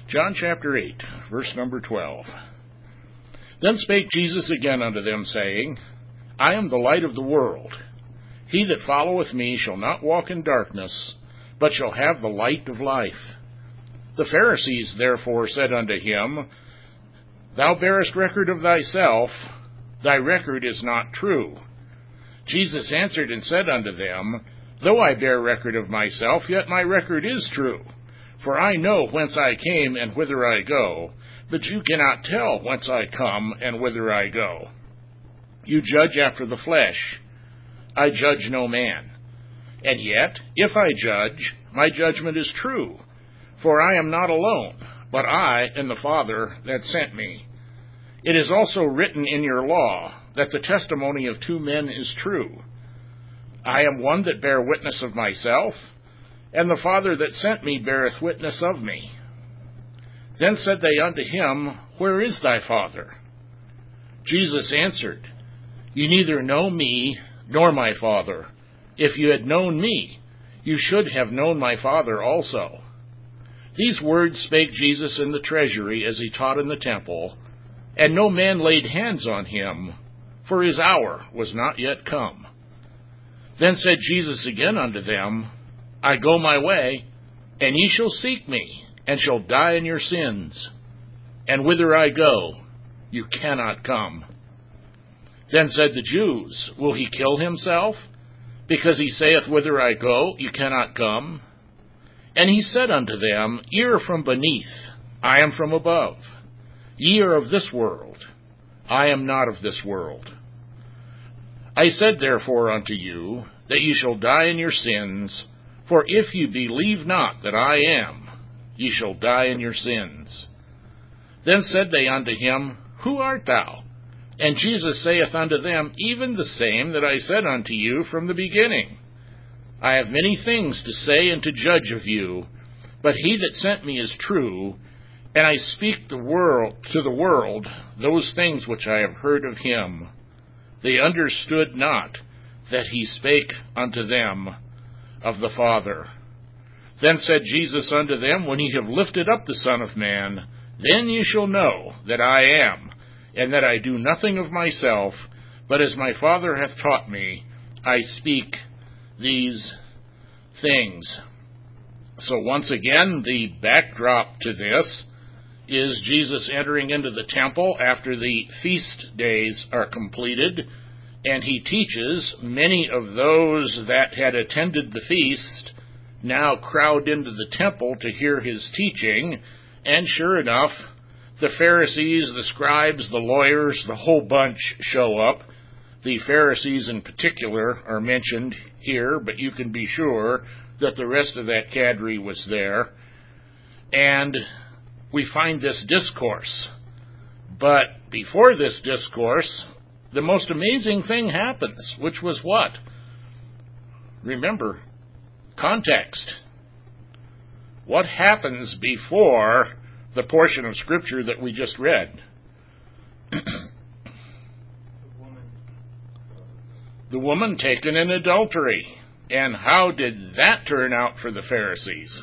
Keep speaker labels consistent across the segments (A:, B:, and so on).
A: John chapter 8, verse number 12. Then spake Jesus again unto them, saying, I am the light of the world. He that followeth me shall not walk in darkness, but shall have the light of life. The Pharisees therefore said unto him, Thou bearest record of thyself, thy record is not true. Jesus answered and said unto them, Though I bear record of myself, yet my record is true. For I know whence I came and whither I go, but you cannot tell whence I come and whither I go. You judge after the flesh. I judge no man. And yet, if I judge, my judgment is true. For I am not alone, but I and the Father that sent me. It is also written in your law that the testimony of two men is true. I am one that bear witness of myself, and the Father that sent me beareth witness of me. Then said they unto him, Where is thy Father? Jesus answered, Ye neither know me nor my Father. If you had known me, you should have known my Father also. These words spake Jesus in the treasury as he taught in the temple, and no man laid hands on him, for his hour was not yet come. Then said Jesus again unto them, I go my way, and ye shall seek me, and shall die in your sins. And whither I go, you cannot come. Then said the Jews, Will he kill himself? Because he saith, Whither I go, you cannot come. And he said unto them, Ye are from beneath, I am from above. Ye are of this world, I am not of this world. I said therefore unto you, that ye shall die in your sins, for if ye believe not that I am, ye shall die in your sins. Then said they unto him, Who art thou? And Jesus saith unto them, Even the same that I said unto you from the beginning. I have many things to say and to judge of you, but he that sent me is true, and I speak to the world those things which I have heard of him. They understood not that he spake unto them of the Father. Then said Jesus unto them, When ye have lifted up the Son of Man, then ye shall know that I am, and that I do nothing of myself, but as my Father hath taught me, I speak these things. So once again, the backdrop to this is Jesus entering into the temple after the feast days are completed, and he teaches. Many of those that had attended the feast now crowd into the temple to hear his teaching, and sure enough, the Pharisees, the scribes, the lawyers, the whole bunch show up. The Pharisees in particular are mentioned here, but you can be sure that the rest of that cadre was there. And we find this discourse. But before this discourse, the most amazing thing happens, which was what? Remember, context. What happens before the portion of Scripture that we just read? The woman taken in adultery. And how did that turn out for the Pharisees?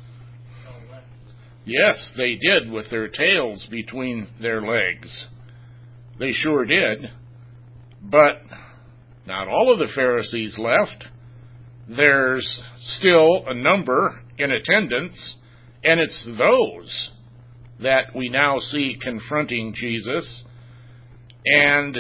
A: Yes, they did, with their tails between their legs. They sure did. But not all of the Pharisees left. There's still a number in attendance, and it's those that we now see confronting Jesus. And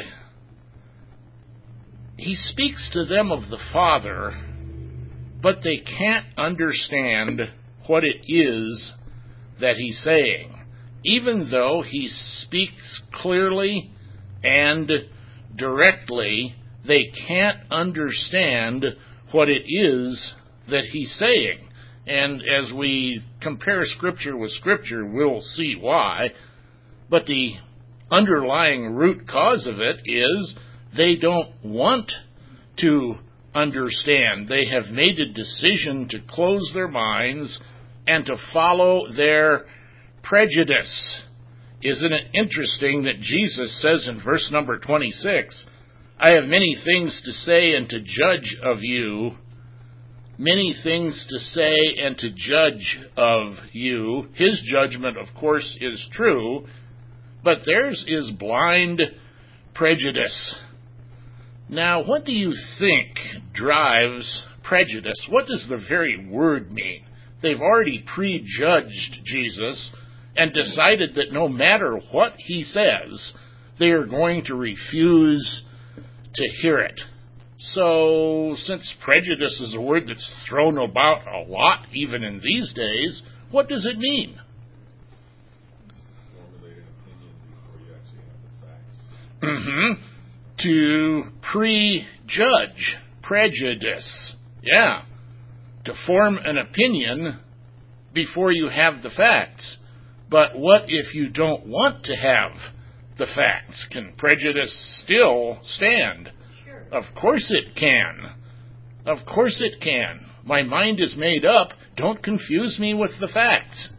A: he speaks to them of the Father, but they can't understand what it is that he's saying. Even though he speaks clearly and directly, they can't understand what it is that he's saying. And as we compare Scripture with Scripture, we'll see why. But the underlying root cause of it is they don't want to understand. They have made a decision to close their minds and to follow their prejudice. Isn't it interesting that Jesus says in verse number 26, I have many things to say and to judge of you. many things to say and to judge of you. His judgment, of course, is true, but theirs is blind prejudice. Now, what do you think drives prejudice? What does the very word mean? They've already prejudged Jesus and decided that no matter what he says, they are going to refuse to hear it. So, since prejudice is a word that's thrown about a lot, even in these days, what does it mean?
B: Formulating opinion before you actually have the facts.
A: To prejudge. Prejudice. Yeah. To form an opinion before you have the facts. But what if you don't want to have the facts? Can prejudice still stand?
C: Sure.
A: Of course it can. Of course it can. My mind is made up. Don't confuse me with the facts.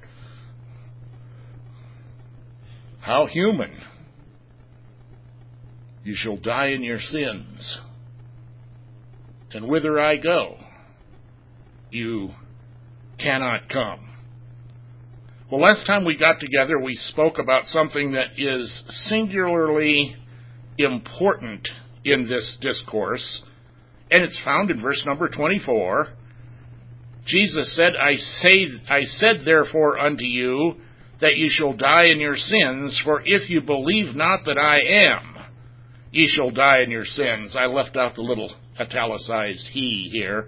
A: How human. You shall die in your sins. And whither I go, you cannot come. Well, last time we got together, we spoke about something that is singularly important in this discourse, and it's found in verse number 24. Jesus said, I said therefore unto you, that ye shall die in your sins, for if you believe not that I am, ye shall die in your sins. I left out the little italicized he here.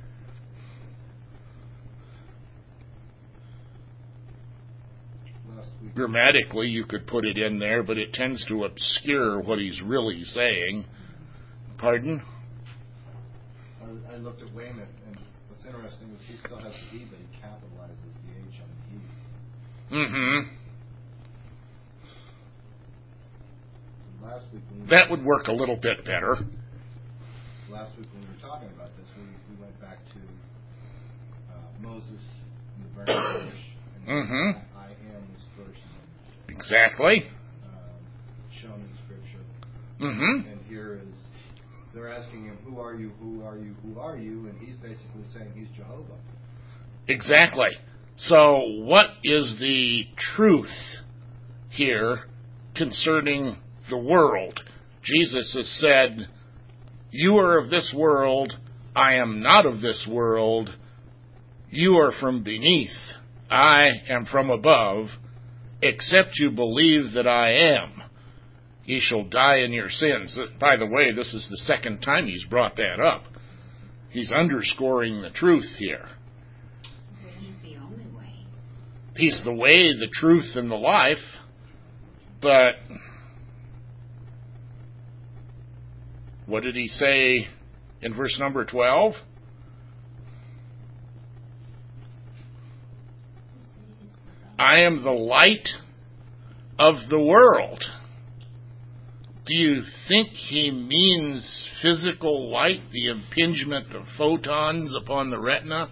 A: Grammatically, you could put it in there, but it tends to obscure what he's really saying. Pardon?
D: I looked at Weymouth, and what's interesting is he still has the E, but he capitalizes the H on the E.
A: Mm-hmm.
D: Last week when
A: That would work a little bit better.
D: Last week when we were talking about this, we went back to Moses in the burning bush, and I am was first
A: Exactly.
D: Shown in Scripture.
A: Mm-hmm.
D: And here is, they're asking him, who are you, who are you, who are you? And he's basically saying he's Jehovah.
A: Exactly. So what is the truth here concerning the world? Jesus has said, you are of this world, I am not of this world. You are from beneath, I am from above. Except you believe that I am, ye shall die in your sins. By the way, this is the second time he's brought that up. He's underscoring the truth here.
C: But he's the only way.
A: He's the way, the truth, and the life. But what did he say in verse number 12? I am the light of the world. Do you think he means physical light, the impingement of photons upon the retina?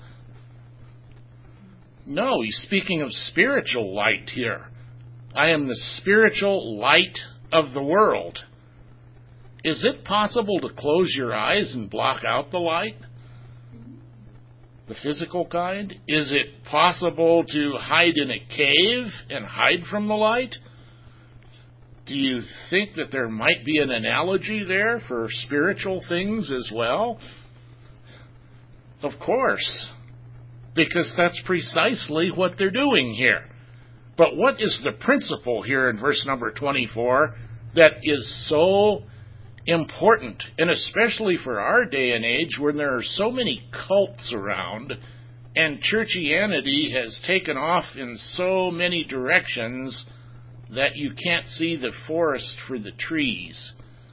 A: No, he's speaking of spiritual light here. I am the spiritual light of the world. Is it possible to close your eyes and block out the light? The physical kind? Is it possible to hide in a cave and hide from the light? Do you think that there might be an analogy there for spiritual things as well? Of course, because that's precisely what they're doing here. But what is the principle here in verse number 24 that is so important, and especially for our day and age when there are so many cults around and churchianity has taken off in so many directions that you can't see the forest for the trees?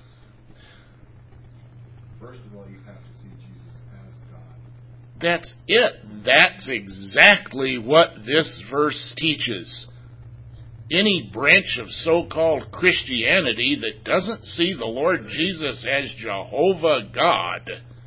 D: First of all, you have to see Jesus as God.
A: That's it. That's exactly what this verse teaches. Any branch of so-called Christianity that doesn't see the Lord Jesus as Jehovah God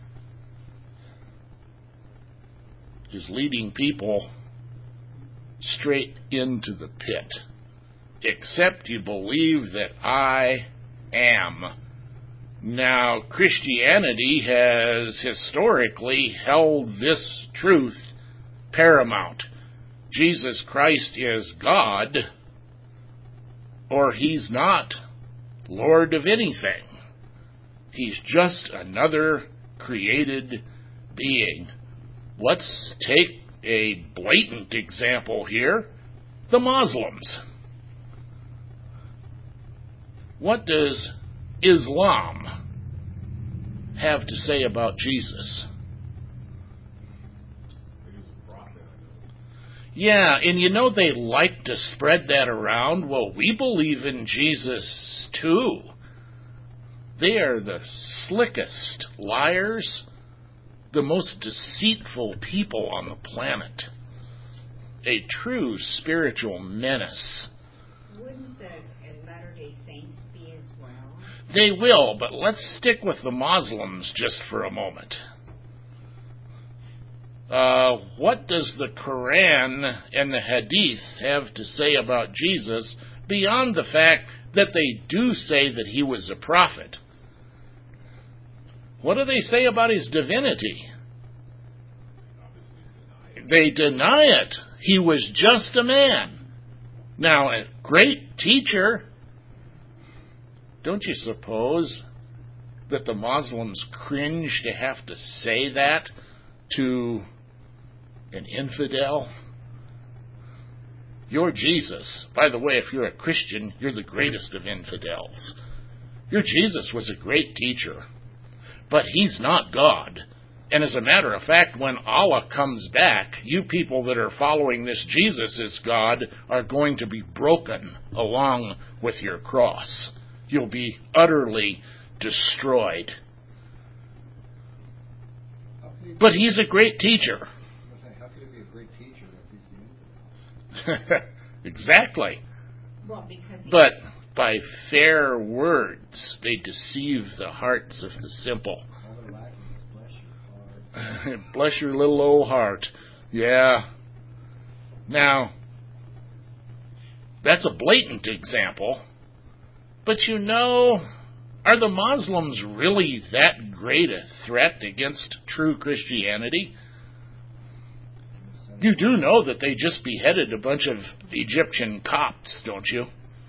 A: is leading people straight into the pit. Except you believe that I am. Now, Christianity has historically held this truth paramount. Jesus Christ is God, or He's not Lord of anything. He's just another created being. Let's take a blatant example here. The Muslims. What does Islam have to say about Jesus?
B: He was a prophet, I know.
A: Yeah, and you know they like to spread that around. Well, we believe in Jesus too. They are the slickest liars, the most deceitful people on the planet. A true spiritual menace.
C: Wouldn't the Latter-day Saints be as well?
A: They will, but let's stick with the Muslims just for a moment. What does the Quran and the Hadith have to say about Jesus beyond the fact that they do say that he was a prophet? What do they say about his divinity? They deny it. He was just a man. Now, a great teacher. Don't you suppose that the Muslims cringe to have to say that to an infidel? You're Jesus. By the way, if you're a Christian, you're the greatest of infidels. Your Jesus was a great teacher, but he's not God. And as a matter of fact, when Allah comes back, you people that are following this Jesus as God are going to be broken along with your cross. You'll be utterly destroyed. But he's a great teacher.
D: How could he be a great teacher if he's the infidel?
A: Exactly.
C: Well, because
A: But by fair words, they deceive the hearts of the simple.
D: All they're lacking is bless your heart.
A: Bless your little old heart. Yeah. Now, that's a blatant example. But you know, are the Muslims really that great a threat against true Christianity? You do know that they just beheaded a bunch of Egyptian Copts, don't you?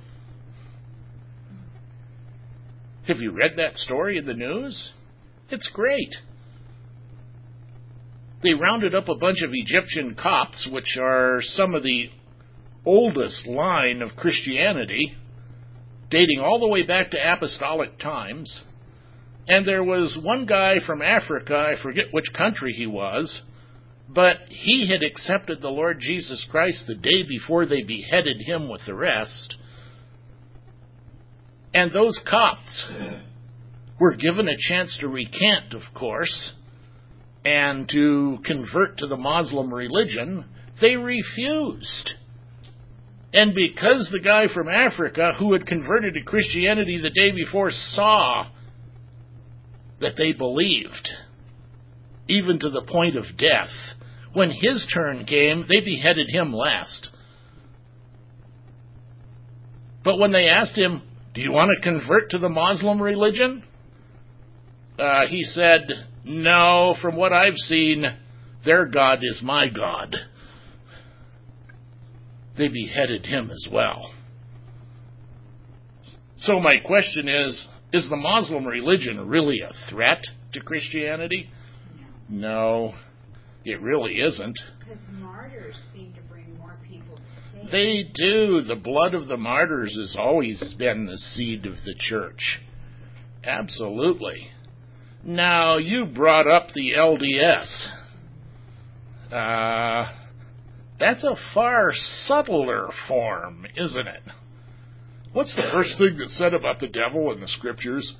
A: Have you read that story in the news? It's great. They rounded up a bunch of Egyptian Copts, which are some of the oldest line of Christianity, dating all the way back to apostolic times. And there was one guy from Africa, I forget which country he was, but he had accepted the Lord Jesus Christ the day before they beheaded him with the rest. And those Copts were given a chance to recant, of course, and to convert to the Muslim religion. They refused. And because the guy from Africa who had converted to Christianity the day before saw that they believed, even to the point of death, when his turn came, they beheaded him last. But when they asked him, "Do you want to convert to the Muslim religion?" He said, "No, from what I've seen, their God is my God." They beheaded him as well. So my question is the Muslim religion really a threat to Christianity? No, it really isn't.
C: because martyrs seem to bring more people to faith.
A: They do. The blood of the martyrs has always been the seed of the church. Absolutely. Now, you brought up the LDS. That's a far subtler form, isn't it? What's the first thing that's said about the devil in the scriptures?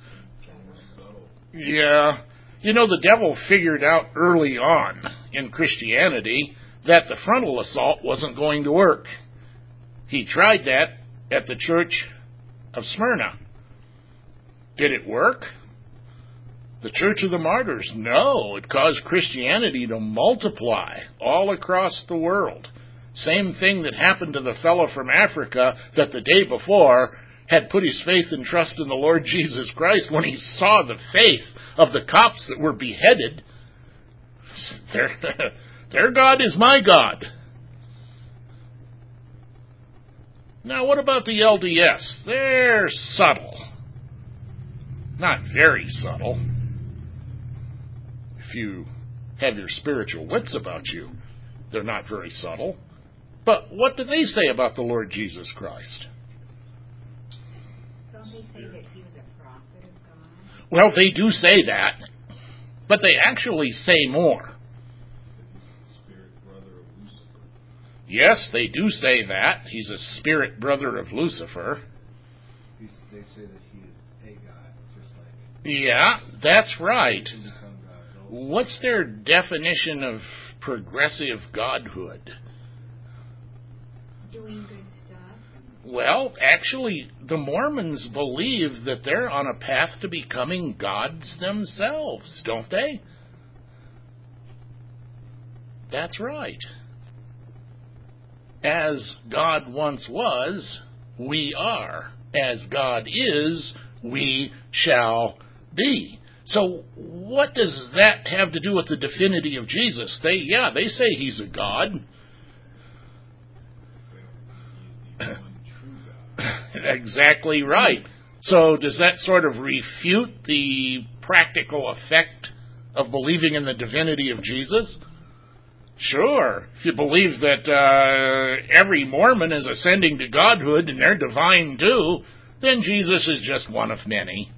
A: Yeah. You know, the devil figured out early on in Christianity that the frontal assault wasn't going to work. He tried that at the church of Smyrna. Did it work? The Church of the Martyrs? No, it caused Christianity to multiply all across the world. Same thing that happened to the fellow from Africa, that the day before had put his faith and trust in the Lord Jesus Christ, when he saw the faith of the cops that were beheaded, their God is my God. Now, what about the LDS? They're subtle. Not very subtle. If you have your spiritual wits about you, they're not very subtle. But what do they say about the Lord Jesus Christ?
C: Don't they say that he was a prophet of God?
A: Well, they do say that, but they actually say more.
B: Spirit brother of Lucifer.
A: Yes, they do say that. He's a spirit brother of Lucifer.
D: They say that he is a god, just like
A: Yeah, that's right.
D: he can become God also.
A: What's their definition of progressive godhood?
C: Doing good stuff?
A: Well, actually, the Mormons believe that they're on a path to becoming gods themselves, don't they? That's right. As God once was, we are. As God is, we shall be. So what does that have to do with the divinity of Jesus? They say he's a God.
B: He is the one true God.
A: Exactly right. So does that sort of refute the practical effect of believing in the divinity of Jesus? Sure. If you believe that every Mormon is ascending to godhood and they're divine too, then Jesus is just one of many.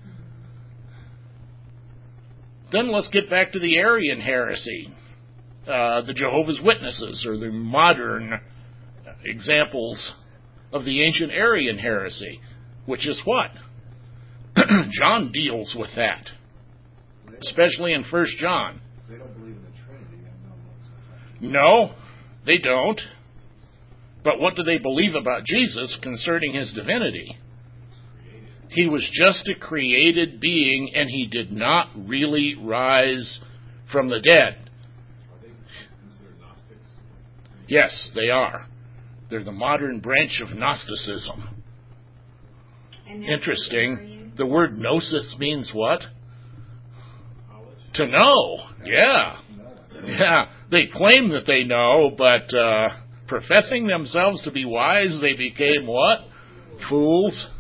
A: Then let's get back to the Arian heresy. The Jehovah's Witnesses, or the modern examples of the ancient Arian heresy, which is what? John deals with that, especially in 1 John.
D: They don't believe in the Trinity.
A: No, they don't. But what do they believe about Jesus concerning his divinity? He was just a created being, and he did not really rise from the dead.
B: Are they considered Gnostics?
A: Yes, they are. They're the modern branch of Gnosticism.
C: And that's
A: Interesting.
C: Arian?
A: The word gnosis means what?
B: Knowledge?
A: To know. Yeah. Yeah. They claim that they know, but professing themselves to be wise, they became what? Fools.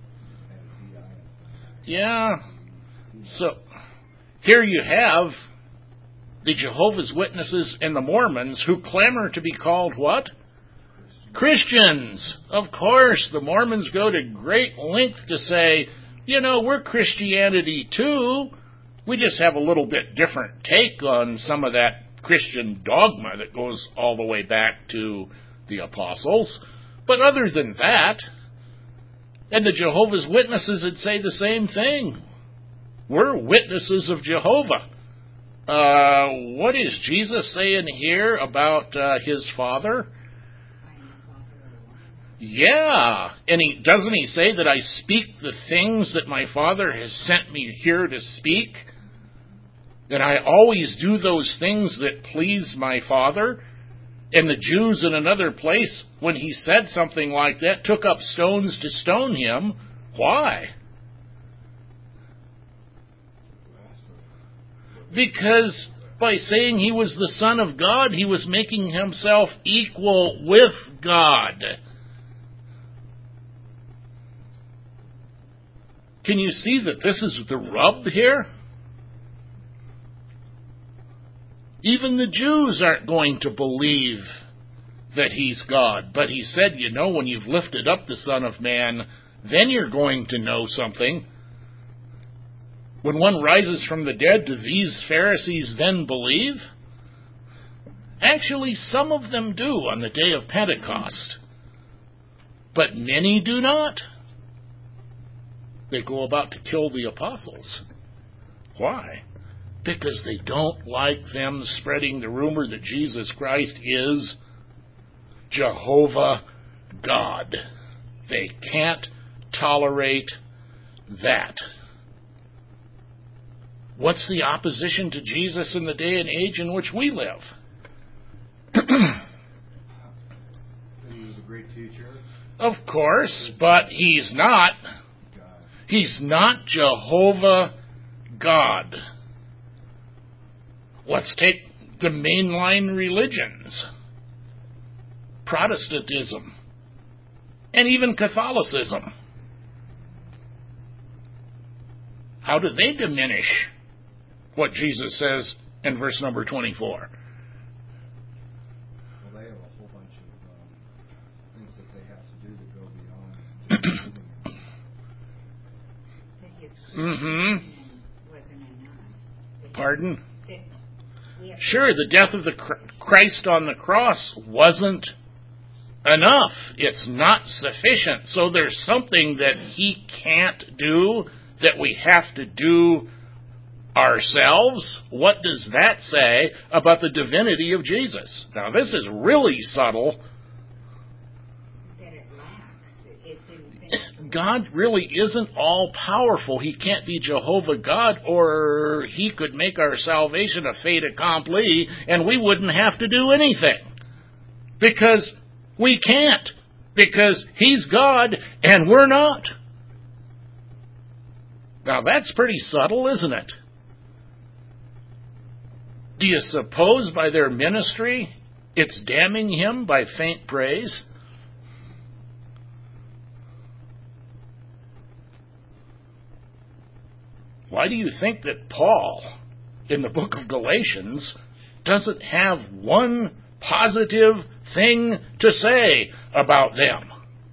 A: Yeah. So here you have the Jehovah's Witnesses and the Mormons who clamor to be called what? Christians. Of course, the Mormons go to great length to say, we're Christianity too. We just have a little bit different take on some of that Christian dogma that goes all the way back to the apostles. But other than that, and the Jehovah's Witnesses would say the same thing. We're witnesses of Jehovah. What is Jesus saying here about his Father? Yeah. And doesn't he say that I speak the things that my Father has sent me here to speak? That I always do those things that please my Father? And the Jews in another place, when he said something like that, took up stones to stone him. Why? Because by saying he was the Son of God, he was making himself equal with God. Can you see that this is the rub here? Even the Jews aren't going to believe that he's God. But he said, when you've lifted up the Son of Man, then you're going to know something. When one rises from the dead, do these Pharisees then believe? Actually, some of them do on the day of Pentecost. But many do not. They go about to kill the apostles. Why? Because they don't like them spreading the rumor that Jesus Christ is Jehovah God. They can't tolerate that. What's the opposition to Jesus in the day and age in which we live?
D: That he was a great teacher.
A: Of course, but He's not.
D: God.
A: He's not Jehovah God. Let's take the mainline religions. Protestantism. And even Catholicism. How do they diminish what Jesus says in verse number 24?
D: Well, they have a whole bunch of things that they have to do that go beyond just believing in God.
C: That his
A: Mm-hmm.
C: wasn't enough.
A: Pardon?
C: That we have
A: Sure, the death of the Christ on the cross wasn't enough. It's not sufficient. So there's something that He can't do that we have to do ourselves. What does that say about the divinity of Jesus? Now, this is really subtle.
C: that it lacks. It didn't finish.
A: God really isn't all-powerful. He can't be Jehovah God, or He could make our salvation a fait accompli, and we wouldn't have to do anything. Because we can't. Because He's God, and we're not. Now, that's pretty subtle, isn't it? Do you suppose by their ministry it's damning Him by faint praise? Why do you think that Paul, in the book of Galatians, doesn't have one positive thing to say about them?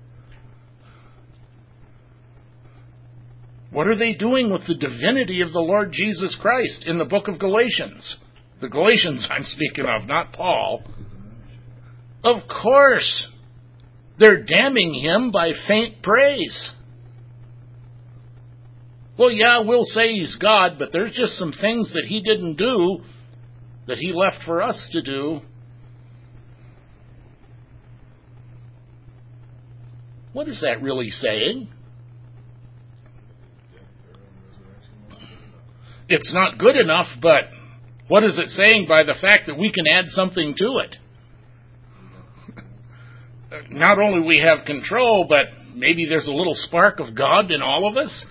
A: What are they doing with the divinity of the Lord Jesus Christ in the book of Galatians? The Galatians I'm speaking of, not Paul. Of course, they're damning Him by faint praise. Well, yeah, we'll say He's God, but there's just some things that He didn't do that He left for us to do. What is that really saying? It's not good enough, but what is it saying by the fact that we can add something to it? Not only we have control, but maybe there's a little spark of God in all of us.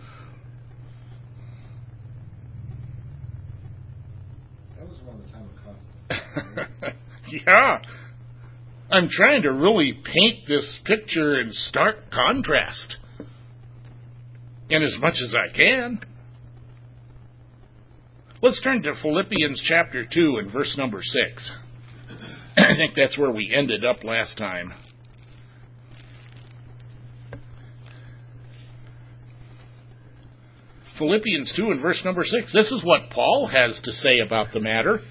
D: That was around the time of Constantine.
A: Yeah. I'm trying to really paint this picture in stark contrast. In as much as I can. Let's turn to Philippians chapter 2 and verse number 6. I think that's where we ended up last time. Philippians 2 and verse number 6. This is what Paul has to say about the matter.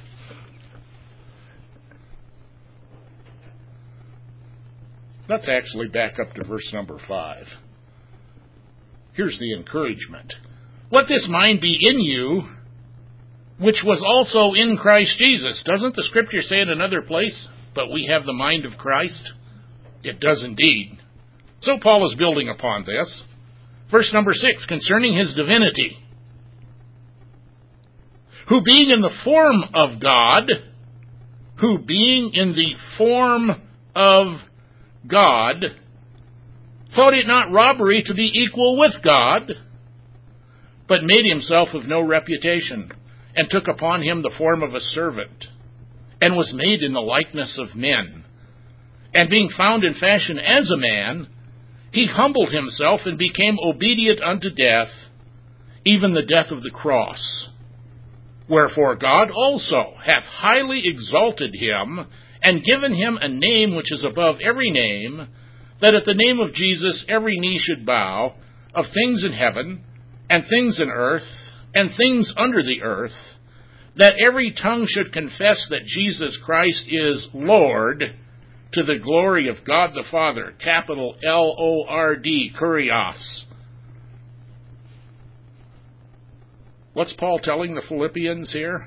A: Let's actually back up to verse number 5. Here's the encouragement. Let this mind be in you, which was also in Christ Jesus. Doesn't the Scripture say in another place, but we have the mind of Christ? It does indeed. So Paul is building upon this. Verse number 6, concerning His divinity. Who being in the form of God, thought it not robbery to be equal with God, but made Himself of no reputation, and took upon Him the form of a servant, and was made in the likeness of men. And being found in fashion as a man, He humbled Himself and became obedient unto death, even the death of the cross. Wherefore God also hath highly exalted Him, and given Him a name which is above every name, that at the name of Jesus every knee should bow, of things in heaven, and things in earth, and things under the earth, that every tongue should confess that Jesus Christ is Lord, to the glory of God the Father, capital L-O-R-D, Kurios. What's Paul telling the Philippians here?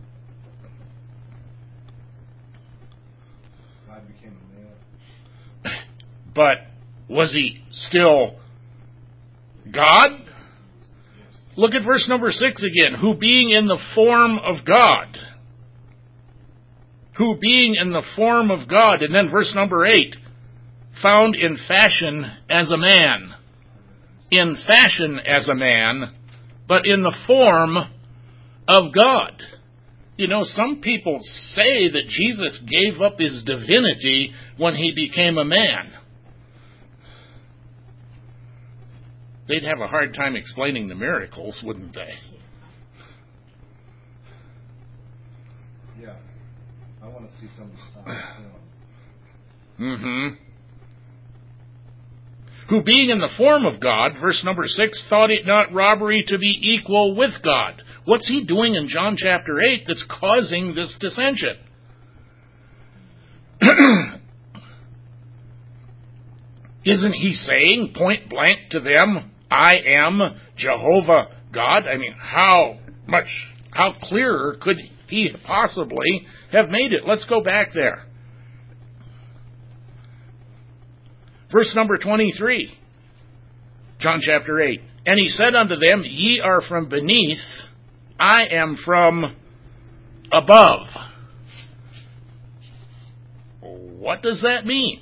D: God became a man.
A: But was He still God? Look at verse number 6 again. Who being in the form of God. Who being in the form of God. And then verse number 8. found in fashion as a man. In fashion as a man, but in the form of God. You know, some people say that Jesus gave up his divinity when he became a man. They'd have a hard time explaining the miracles, wouldn't they?
D: Yeah. I want to see some stuff.
A: Who being in the form of God, verse number 6, thought it not robbery to be equal with God. What's he doing in John chapter 8 that's causing this dissension? Isn't he saying point blank to them, I am Jehovah God? I mean, how clearer could he possibly have made it? Let's go back there. Verse number 23, John chapter 8. And he said unto them, Ye are from beneath, I am from above. What does that mean?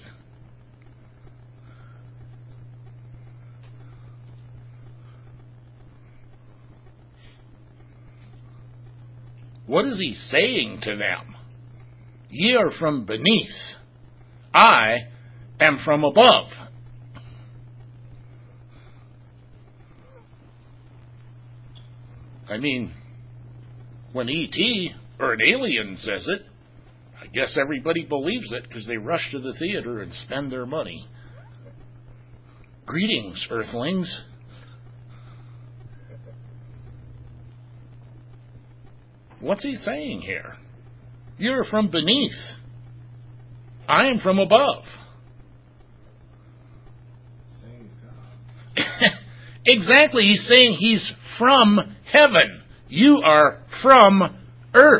A: What is he saying to them? Ye are from beneath, I am from above. I mean, when E.T. or an alien says it, I guess everybody believes it because they rush to the theater and spend their money. Greetings, earthlings. What's he saying here? You're from beneath. I am from above. Exactly. He's saying he's from heaven. You are from earth.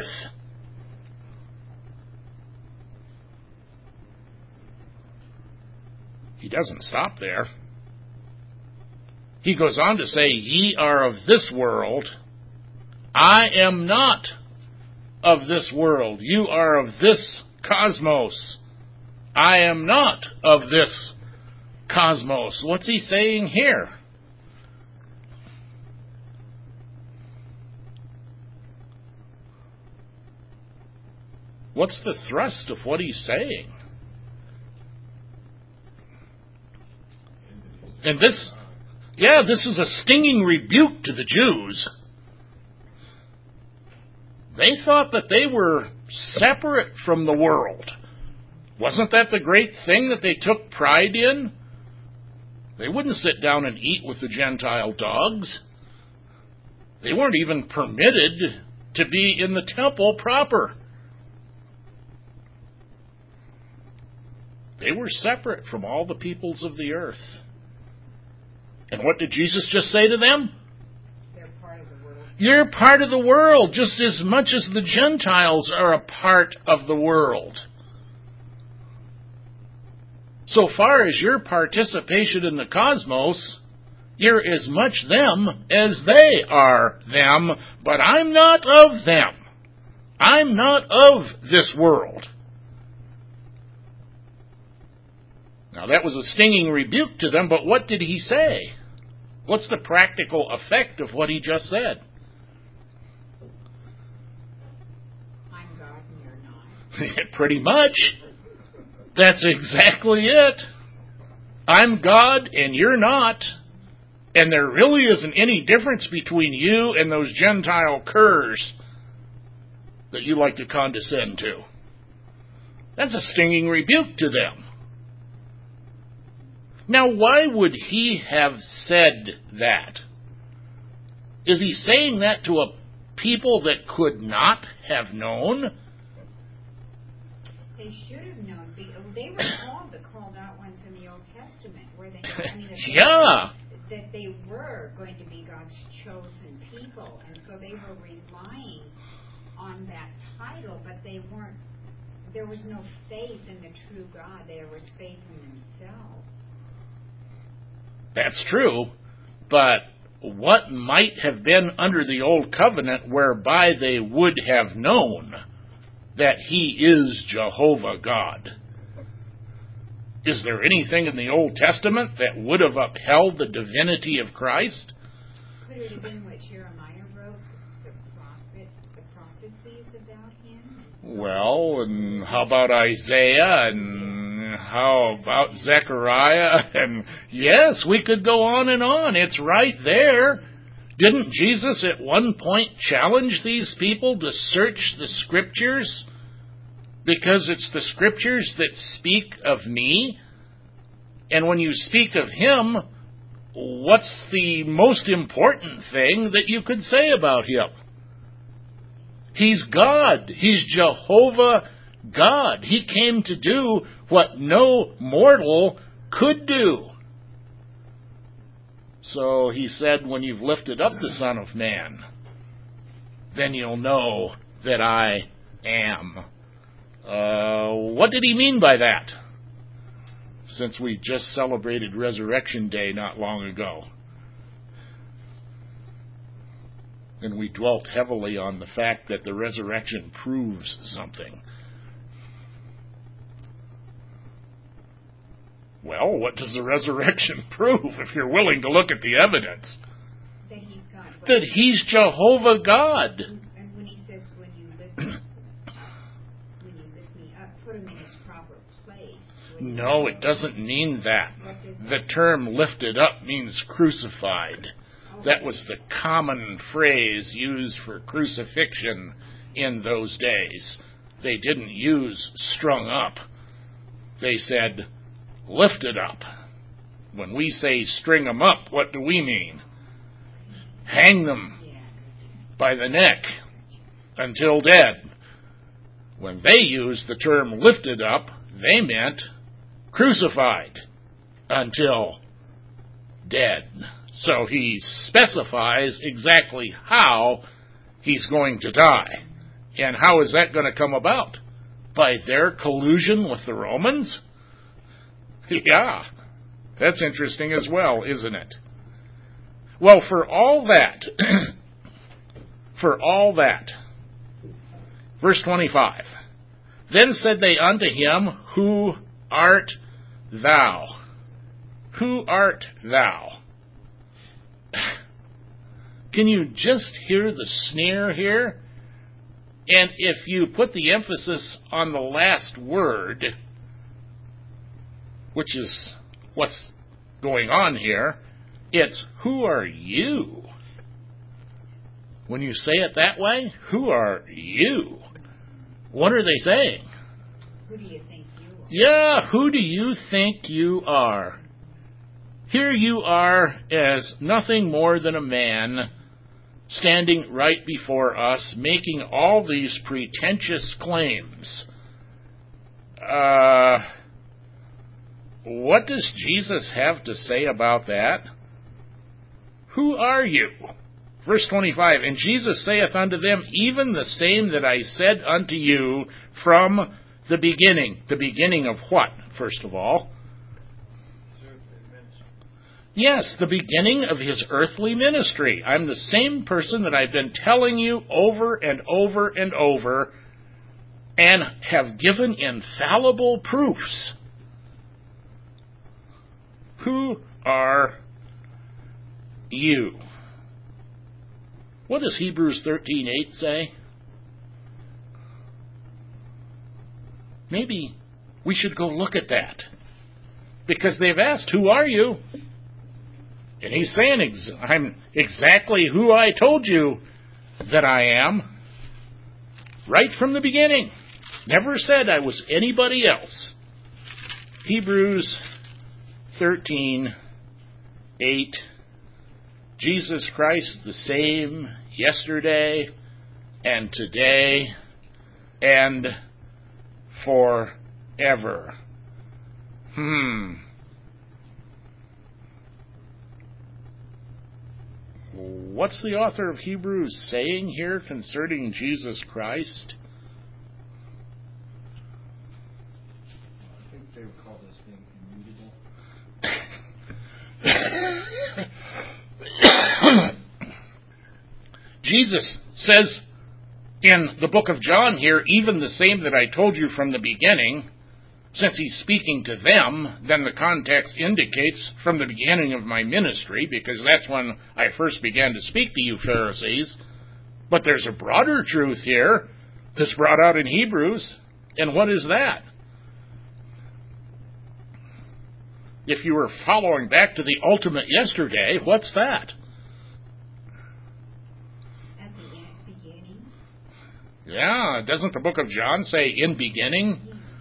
A: He doesn't stop there. He goes on to say, Ye are of this world. I am not of this world. You are of this cosmos. I am not of this cosmos. What's he saying here? What's the thrust of what he's saying? And this is a stinging rebuke to the Jews. They thought that they were separate from the world. Wasn't that the great thing that they took pride in? They wouldn't sit down and eat with the Gentile dogs. They weren't even permitted to be in the temple proper. They were separate from all the peoples of the earth. And what did Jesus just say to them?
C: They're part of the world.
A: You're part of the world just as much as the Gentiles are a part of the world. So far as your participation in the cosmos, you're as much them as they are them, but I'm not of them. I'm not of this world. Now that was a stinging rebuke to them, but what did he say? What's the practical effect of what he just said?
C: I'm God and you're not.
A: Pretty much. That's exactly it. I'm God and you're not. And there really isn't any difference between you and those Gentile curs that you like to condescend to. That's a stinging rebuke to them. Now, why would he have said that? Is he saying that to a people that could not have known?
C: They should have known. They were called the called out ones in the Old Testament, were they not? I mean,
A: Yeah.
C: That they were going to be God's chosen people, and so they were relying on that title, but they weren't. There was no faith in the true God. There was faith in themselves.
A: That's true, but what might have been under the Old Covenant whereby they would have known that he is Jehovah God? Is there anything in the Old Testament that would have upheld the divinity of Christ?
C: Could it have been what Jeremiah wrote, the prophecies about him?
A: Well, and how about Isaiah, and how about Zechariah? And yes, we could go on and on. It's right there. Didn't Jesus at one point challenge these people to search the Scriptures? Because it's the Scriptures that speak of me. And when you speak of Him, what's the most important thing that you could say about Him? He's God. He's Jehovah God. He came to do what no mortal could do. So He said, when you've lifted up the Son of Man, then you'll know that I am. What did He mean by that? Since we just celebrated Resurrection Day not long ago. And we dwelt heavily on the fact that the resurrection proves something. Well, what does the resurrection prove if you're willing to look at the evidence?
C: That He's God.
A: That He's Jehovah God.
C: And when He says, when you lift me up, put Him in His proper place.
A: No, it doesn't mean that. The term lifted up means crucified. That was the common phrase used for crucifixion in those days. They didn't use strung up. They said lifted up. When we say string them up, what do we mean? Hang them by the neck until dead. When they used the term lifted up, they meant crucified until dead. So He specifies exactly how He's going to die. And how is that going to come about? By their collusion with the Romans? Yeah, that's interesting as well, isn't it? Well, for all that, verse 25, then said they unto Him, Who art thou? Who art thou? Can you just hear the sneer here? And if you put the emphasis on the last word, which is what's going on here, it's who are you? When you say it that way, who are you? What are they saying?
C: Who do you think you are?
A: Yeah, who do you think you are? Here you are as nothing more than a man standing right before us, making all these pretentious claims. What does Jesus have to say about that? Who are you? Verse 25, and Jesus saith unto them, even the same that I said unto you from the beginning. The beginning of what, first of all? Yes, the beginning of His earthly ministry. I'm the same person that I've been telling you over and over and over, and have given infallible proofs. Who are you? What does Hebrews 13:8 say? Maybe we should go look at that. Because they've asked, who are you? And He's saying, I'm exactly who I told you that I am. Right from the beginning. Never said I was anybody else. Hebrews 13:8. Jesus Christ the same yesterday and today and forever. What's the author of Hebrews saying here concerning Jesus Christ?
D: I think they would call this being immutable.
A: Jesus says in the book of John here, even the same that I told you from the beginning. Since he's speaking to them, then the context indicates from the beginning of my ministry, because that's when I first began to speak to you Pharisees. But there's a broader truth here that's brought out in Hebrews. And what is that? If you were following back to the ultimate yesterday, what's that?
C: At the beginning.
A: Yeah, doesn't the book of John say in beginning?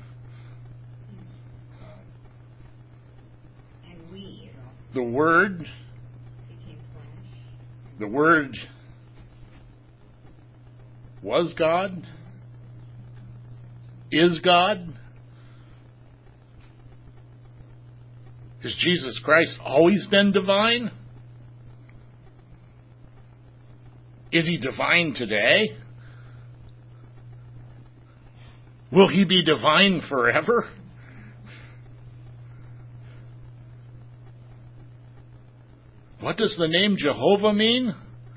C: And we, it also
A: The Word,
C: became flesh.
A: the Word was God? Is God? Has Jesus Christ always been divine? Is he divine today? Will he be divine forever? What does the name Jehovah mean?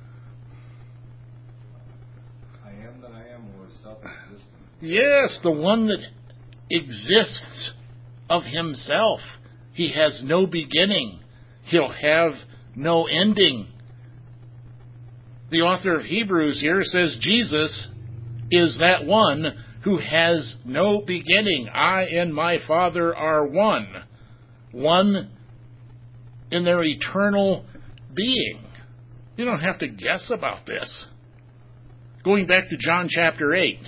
D: I am that I am, or self-existent.
A: Yes, the one that exists of himself. He has no beginning. He'll have no ending. The author of Hebrews here says Jesus is that one who has no beginning. I and my Father are one. One in their eternal being. You don't have to guess about this. Going back to John chapter 8.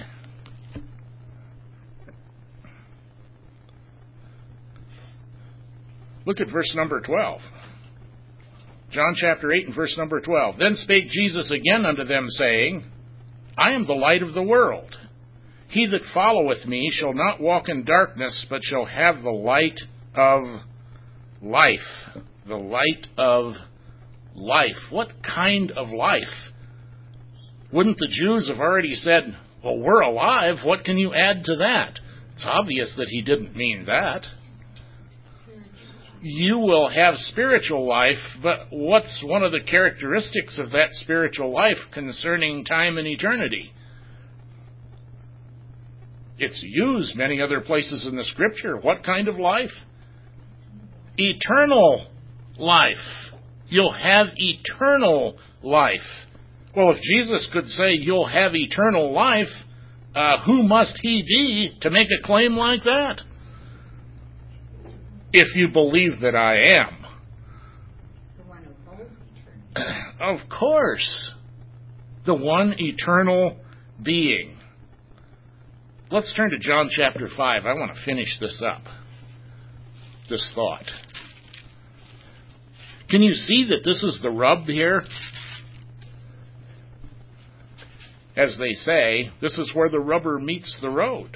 A: Look at verse number 12. John chapter 8 and verse number 12. Then spake Jesus again unto them, saying, I am the light of the world. He that followeth me shall not walk in darkness, but shall have the light of life. The light of life. What kind of life? Wouldn't the Jews have already said, well, we're alive, what can you add to that? It's obvious that he didn't mean that. You will have spiritual life, but what's one of the characteristics of that spiritual life concerning time and eternity? It's used many other places in the Scripture. What kind of life? Eternal life. You'll have eternal life. Well, if Jesus could say you'll have eternal life, who must he be to make a claim like that? If you believe that I am.
C: The one who holds eternity.
A: Of course. The one eternal being. Let's turn to John chapter 5. I want to finish this up. This thought. Can you see that this is the rub here? As they say, this is where the rubber meets the road.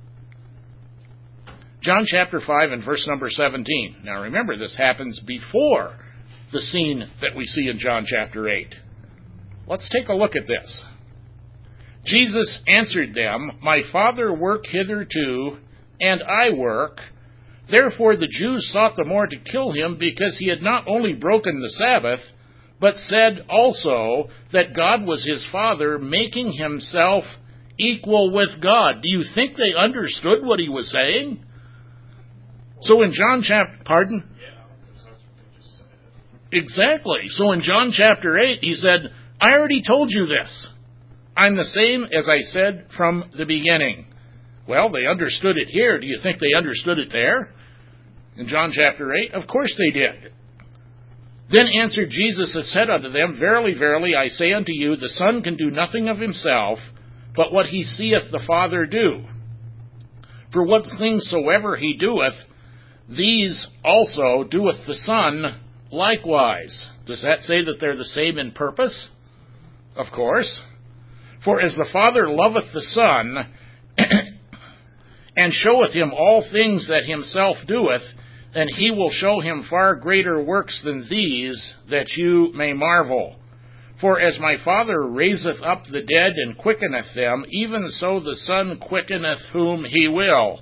A: John chapter 5 and verse number 17. Now remember, this happens before the scene that we see in John chapter 8. Let's take a look at this. Jesus answered them, My Father work hitherto, and I work. Therefore the Jews sought the more to kill him, because he had not only broken the Sabbath, but said also that God was his Father, making himself equal with God. Do you think they understood what he was saying? So in John chapter... Pardon?
B: Yeah, because that's what they just said.
A: Exactly. So in John chapter 8, he said, I already told you this. I'm the same as I said from the beginning. Well, they understood it here. Do you think they understood it there? In John chapter 8? Of course they did. Then answered Jesus and said unto them, Verily, verily, I say unto you, the Son can do nothing of himself, but what he seeth the Father do. For what things soever he doeth, these also doeth the Son likewise. Does that say that they're the same in purpose? Of course. For as the Father loveth the Son, and showeth him all things that himself doeth, and he will show him far greater works than these, that you may marvel. For as my Father raiseth up the dead and quickeneth them, even so the Son quickeneth whom he will.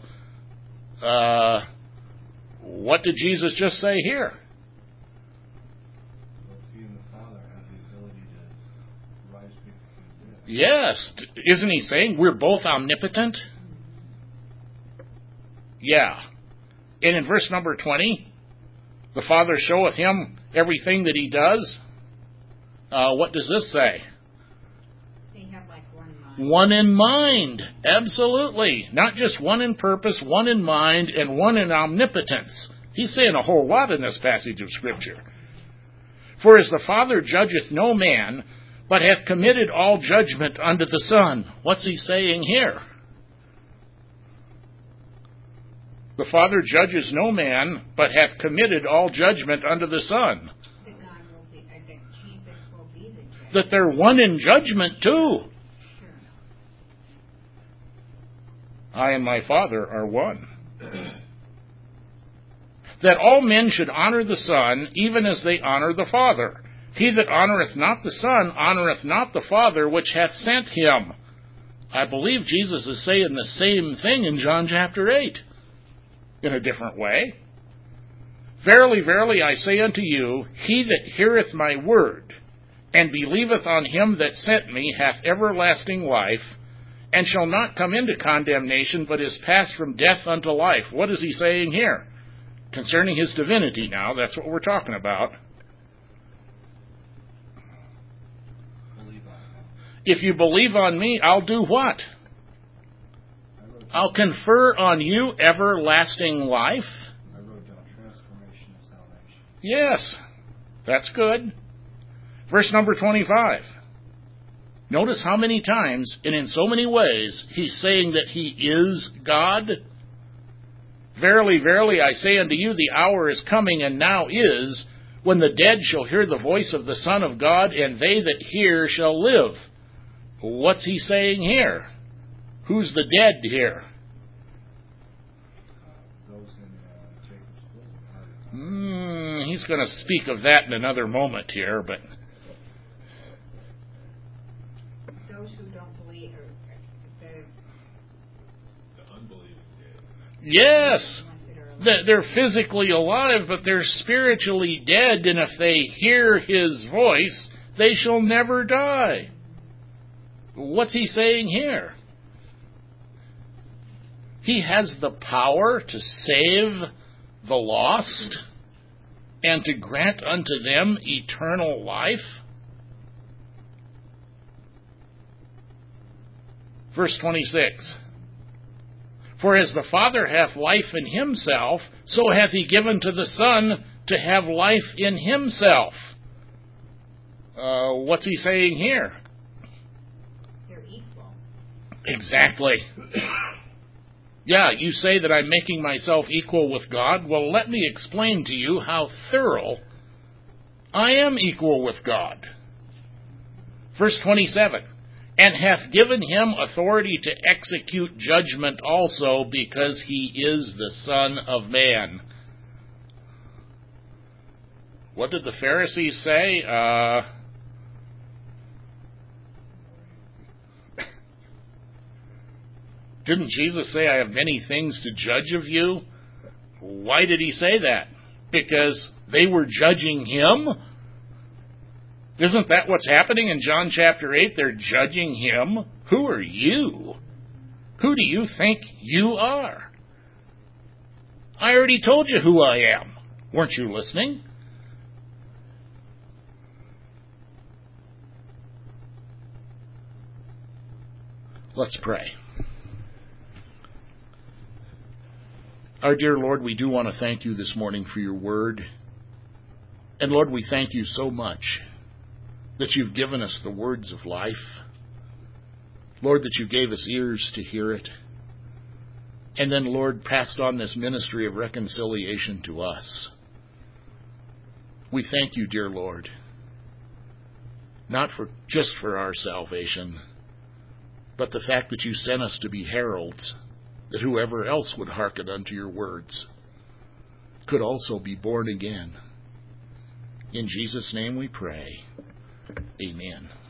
A: What did Jesus just say here?
D: Both he and the Father have the ability to rise people from the dead.
A: Yes. Isn't he saying we're both omnipotent? Yeah. And in verse number 20, the Father showeth him everything that he does. What does this say?
C: They have like one mind.
A: One in mind. Absolutely. Not just one in purpose, one in mind, and one in omnipotence. He's saying a whole lot in this passage of Scripture. For as the Father judgeth no man, but hath committed all judgment unto the Son. What's he saying here? The Father judges no man, but hath committed all judgment unto the Son.
C: That God will be, that Jesus will be the judge.
A: That they're one in judgment too.
C: Sure.
A: I and my Father are one. That all men should honor the Son, even as they honor the Father. He that honoreth not the Son honoreth not the Father which hath sent him. I believe Jesus is saying the same thing in John chapter 8, in a different way. Verily, verily, I say unto you, he that heareth my word, and believeth on him that sent me, hath everlasting life, and shall not come into condemnation, but is passed from death unto life. What is he saying here? Concerning his divinity now, that's what we're talking about. If you believe on me, I'll do what? I'll confer on you everlasting life.
D: I wrote down transformation of salvation.
A: Yes, that's good. Verse number 25. Notice how many times, and in so many ways, he's saying that he is God. Verily, verily, I say unto you, the hour is coming, and now is, when the dead shall hear the voice of the Son of God, and they that hear shall live. What's he saying here? Who's the dead here?
D: Those in Jacob's bosom.
A: He's going to speak of that in another moment here, but
C: Those who don't believe, or
B: The unbelieving dead.
A: yes,
C: ones that are alive.
A: they're physically alive, but they're spiritually dead, and if they hear his voice, they shall never die. What's he saying here? He has the power to save the lost and to grant unto them eternal life. Verse 26. For as the Father hath life in himself, so hath he given to the Son to have life in himself. What's he saying here?
C: They're equal.
A: Exactly. Yeah, you say that I'm making myself equal with God. Well, let me explain to you how thorough I am equal with God. Verse 27. And hath given him authority to execute judgment also, because he is the Son of Man. What did the Pharisees say? Didn't Jesus say, I have many things to judge of you? Why did he say that? Because they were judging him? Isn't that what's happening in John chapter 8? They're judging him. Who are you? Who do you think you are? I already told you who I am. Weren't you listening? Let's pray. Our dear Lord, we do want to thank you this morning for your word. And Lord, we thank you so much that you've given us the words of life. Lord, that you gave us ears to hear it. And then, Lord, passed on this ministry of reconciliation to us. We thank you, dear Lord, not just for our salvation, but the fact that you sent us to be heralds, that whoever else would hearken unto your words could also be born again. In Jesus' name we pray. Amen.